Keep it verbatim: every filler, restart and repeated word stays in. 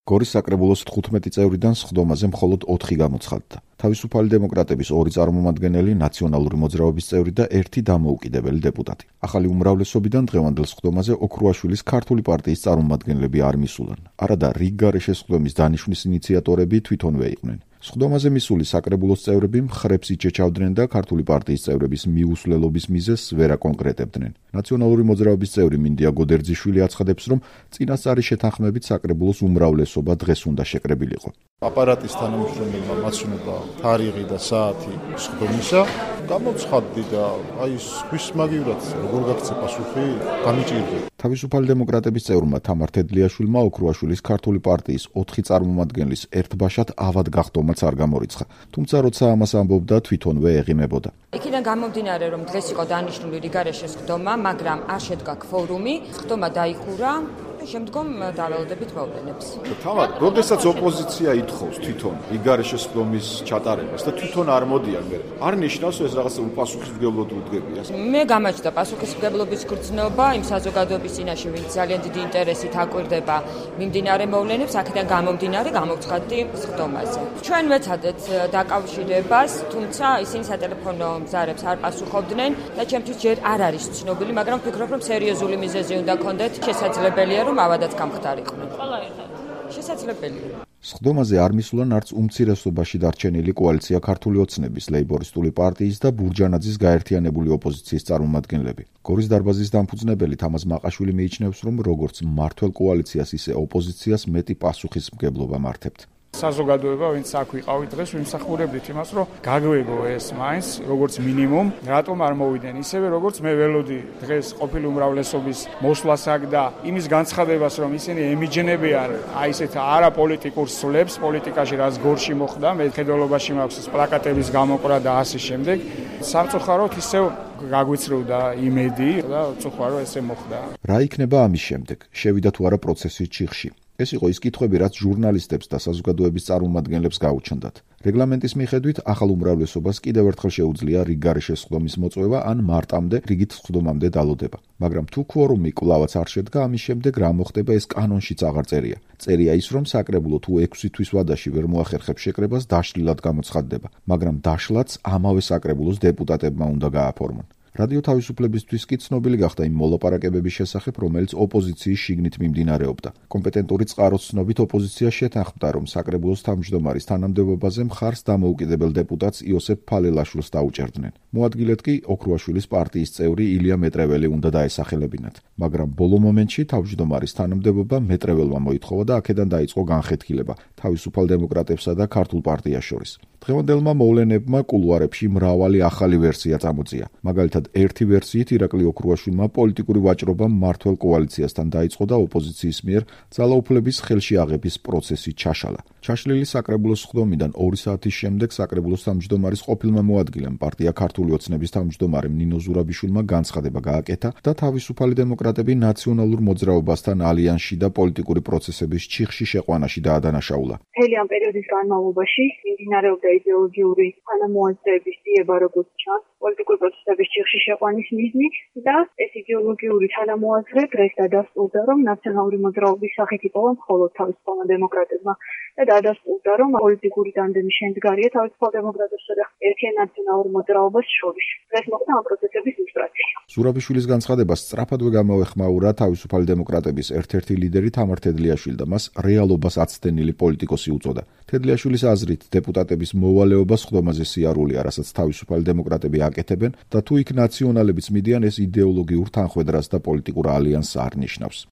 გორის საკრებულოს თხუთმეტი წევრიდან სხდომაზე მხოლოდ ოთხი გამოცხადდა. თავისუფალი დემოკრატების ორი წარმომადგენელი, ნაციონალური მოძრაობის წევრი და ერთი დამოუკიდებელი დეპუტატი. ახალი უმრავლესობიდან დღევანდელ სხდომაზე ოქრუაშვილის ქართული პარტიის წარმომადგენლები არ მისულან. არადა რიგგარეშე სხდომის დანიშვნის ინიციატორები თვითონვე იყვნენ. სხდომაზე მისული საკრებულოს წევრები მხრებს იჩეჩავდნენ და ქართული პარტიის წევრების მიუსვლელობის მიზეზს ვერ აკონკრეტებდნენ. ნაციონალური მოძრაობის წევრი მინდია გოდერძიშვილი აცხადებს, რომ წინასწარი შეთანხმებით საკრებულოს უმრავლესობა დღეს უნდა შეკრებილიყო. აპარატის თანამშრომელმა მაცნობა თარიღი და საათი სხდომისა, გამოცხადდი და აი ხვის მაგივრად როგორ გაქცე პასუხი გამიჭირდა. თავისუფალი დემოკრატების წევრმა თამარ თედლიაშვილმა ოქრუაშვილის ქართული პარტიის ოთხი წარმომადგენლის ერთბაშად ავად გახდომაც არ გამორიცხა. თუმცა როცა ამას ამბობდა, თვითონვე ეღიმებოდა. იქიდან გამომდინარე, რომ დღეს იყო დანიშნული რიგარეშე სხდომა, მაგრამ არ შედგა კვორუმი, სხდომა დაიხურა. შემდგომ დავალდებით მოვლენებს. თამარ, როდესაც ოპოზიცია ითხოვს თვითონ რიგარეშე სხდომის ჩატარებას და თვითონ არ მოდიან მე. არ ნიშნავს ეს რაღაცა უპასუხისმგებლოდ უდგებია. მე გამაჩნდა პასუხისმგებლობის გრძნობა იმ საზოგადოების წინაშე, ვინც ძალიან დიდი ინტერესით აკვირდება მიმდინარე მოვლენებს, აქედან გამომდინარე გამოცხადდი სხდომაზე. ჩვენ ვეცადეთ დაკავშირებას, თუმცა ისინი სატელეფონო მზარებს არ პასუხობდნენ და ჩემთვის ჯერ არ არის ცნობილი, მაგრამ ვფიქრობ, რომ სერიოზული მიზეზი უნდა ქონდეთ, შესაძლებელია რომ ავადაც გამხდარიყვნენ. შესაძლებელია. სხდომაზე არ მისულან არც უმცირესობაში დარჩენილი კოალიცია ქართული ოცნების, ლეიბორისტული პარტიის და ბურჯანაძის გაერთიანებული ოპოზიციის წარმომადგენლები. გორის დარბაზის დამფუძნებელი თამაზ მაყაშვილი მიიჩნევს, რომ როგორც მმართველ კოალიციას, ისე ოპოზიციას მეტი პასუხისმგებლობა მართებთ. საზოგადოება, ვინც აქ ვიყავით დღეს, ვიმსახურებდით იმას, რომ გაგვეგო ეს მაინც, როგორც მინიმუმ, რატომ არ მოვიდნენ, ისევე როგორც მე ველოდი დღეს ყოფილი უმრავლესობის მოსვლას აქ და იმის განცხადებას, რომ ისინი ემიჯნებიან აი ესეთ არაპოლიტიკურ სვლებს პოლიტიკაში, რაც გორში მოხდა, მე ხედველობაში მაქვს პლაკატების გამოყრა და ასე შემდეგ. სამწუხაროდ ისევ გაგვიცრუდა იმედი და უწუხარო ესე მოხდა. რა იქნება ამის შემდეგ? შევიდა თუ არა პროცესი ჩიხში? ეს იყო ის კითხვები, რაც ჟურნალისტებს და საზოგადოების წარმომადგენლებს გაუჩნდათ. რეგლამენტის მიხედვით ახალ უმრავლესობას კიდევ ერთხელ შეუძლია რიგგარეშე სხდომის მოწვევა ან მარტამდე რიგით სხდომამდე დალოდება. მაგრამ თუ კვორუმი კვლავაც არ შედგა, ამის შემდეგ რა მოხდება, ეს კანონშიც აღარ წერია. წერია ის, რომ საკრებულო თუ ექვსი თვის ვადაში ვერ მოახერხებს შეკრებას, დაშლილად გამოცხადდება, მაგრამ დაშლაც ამავე საკრებულოს დეპუტატებმა უნდა გააფორმონ. რადიო თავისუფლებისთვის კი ცნობილი გახდა იმ მოლაპარაკებების შესახებ, რომელიც ოპოზიციის შიგნით მიმდინარეობდა. კომპეტენტური წყაროს ცნობით ოპოზიცია შეთანხმდა, რომ საკრებულოს თავმჯდომარის თანამდებობაზე მხარს დამოუკიდებელ დეპუტატს იოსებ ფალელაშვილს დაუჭერდნენ. მოადგილედ კი ოქრუაშვილის პარტიის წევრი ილია მეტრეველი უნდა დაესახელებინათ. მაგრამ ბოლო მომენტში თავმჯდომარის თანამდებობა მეტრეველმა მოითხოვა და აქედან დაიწყო განხეთქილება თავისუფალ დემოკრატებსა და ქართულ პარტიას შორის. დღევანდელმა მოვლენებმა კულუარებში მრავალი ახალი ვერსია წამოწია. მაგალითად ერთი ვერსიით ირაკლი ოქრუაშვილმა პოლიტიკური ვაჭრობა მმართველ კოალიციასთან დაიწყო და ოპოზიციის მიერ ძალაუფლების ხელში აღების პროცესი ჩაშალა. ჩაშლილი საკრებულოს სხდომიდან ორი საათის შემდეგ საკრებულოს თავმჯდომარის ყოფილმა მოადგილემ პარტია ქართული ოცნების თავმჯდომარემ ნინო ზურაბიშვილმა განცხადება გააკეთა და თავისუფალი დემოკრატები ნაციონალურ მოძრაობასთან ალიანსში და პოლიტიკური პროცესების ჩიხში შეყვანაში დაადანაშაულა. მთელი ამ პერიოდის განმავლობაში მიმდინარეობდა იდეოლოგიური თანამოაზრეების ძიება, როგორც ჩანს, პოლიტიკური პროცესების ჩიხში შეყვანის მიზნი და ეს იდეოლოგიური თანამოაზრე დღეს დადასტურდა, რომ ნაციონალური მოძრაობის სახით იპოვა მხოლოდ თავისუფალმა დემოკრატებმა და დადასტურდა, რომ პოლიტიკური ტანდემი შემდგარია თავისუფალ დემოკრატებსა და ერთიან ნაციონალურ მოძრაობას შორის. დღეს მოხდა ამ პროცესების ილუსტრაცია. ზურაბიშვილის განცხადებას სწრაფადვე გამოეხმაურა თავისუფალი დემოკრატების ერთ-ერთი ლიდერი თამარ თედლიაშვილი და მას რეალობას აცდენილი პოლიტიკოსი უწოდა. თედლიაშვილის აზრით, დეპუტატების მოვალეობა სხდომაზე სიარულია, რასაც თავისუფალი დემოკრატები აკეთებენ და თუ იქ ნაციონალებიც მიდიან, ეს იდეოლოგიურ თანხვედრას და პოლიტიკურ ალიანსს არ ნიშნავს.